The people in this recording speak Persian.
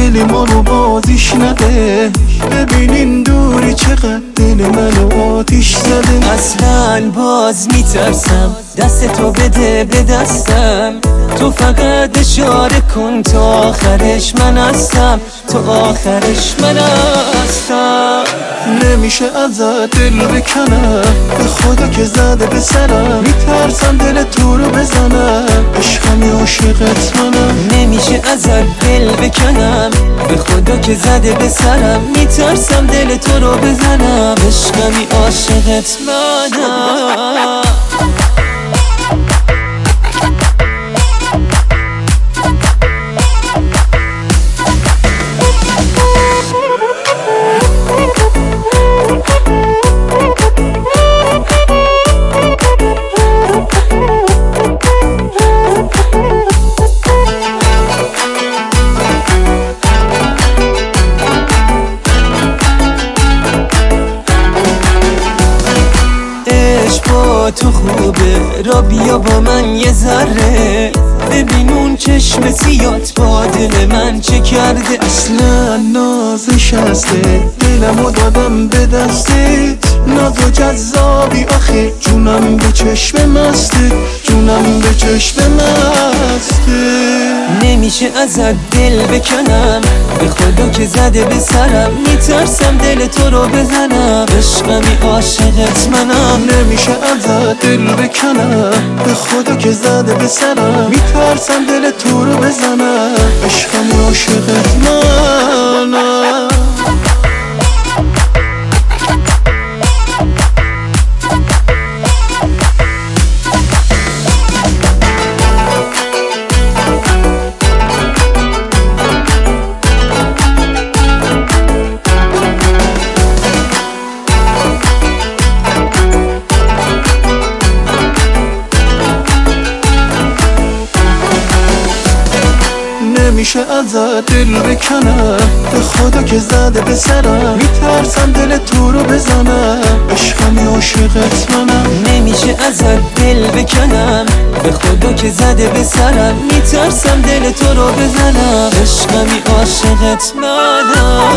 دل ما رو بازیش نده. ببینین دوری چقدر دل منو آتیش زده. اصلا باز میترسم دست تو بده به دستم، تو فقط اشاره کن تا آخرش من هستم، تو آخرش من هستم. نمیشه ازت دل بکنم، به خدا که زده به سرم. میترسم دل تو رو بزنم، عشقمی عاشقت منم. نمیشه ازت دل بکنم، به خدا که زده به سرم. میترسم دل تو رو بزنم، عشقمی عاشقت منم. با تو خوبه را بیا با من یه ذره، ببین اون چشم سیات با دل من چه کرده. اصلا نازش هسته، دلمو دادم به دستت. ناز و جذابی آخه، جونم به چشم مسته، جونم به چشم مسته. نمیشه ازت دل بکنم، به خدا که زده به سرم. میترسم دل تو رو بزنم، عشقمی عاشقت منم. نمیشه ازت دل بکنم، به خدا که زده به سرم. میترسم دل تو رو بزنم، عشقمی عاشقت منم. نمیشه ازت دل بکنم، به خدا که زده به سرم. میترسم دل تو رو بزنم، عشقمی عاشقت منم. نمیشه ازت دل بکنم، به خدا که زده به سرم. میترسم دل تو رو بزنم، عشقمی عاشقت منم.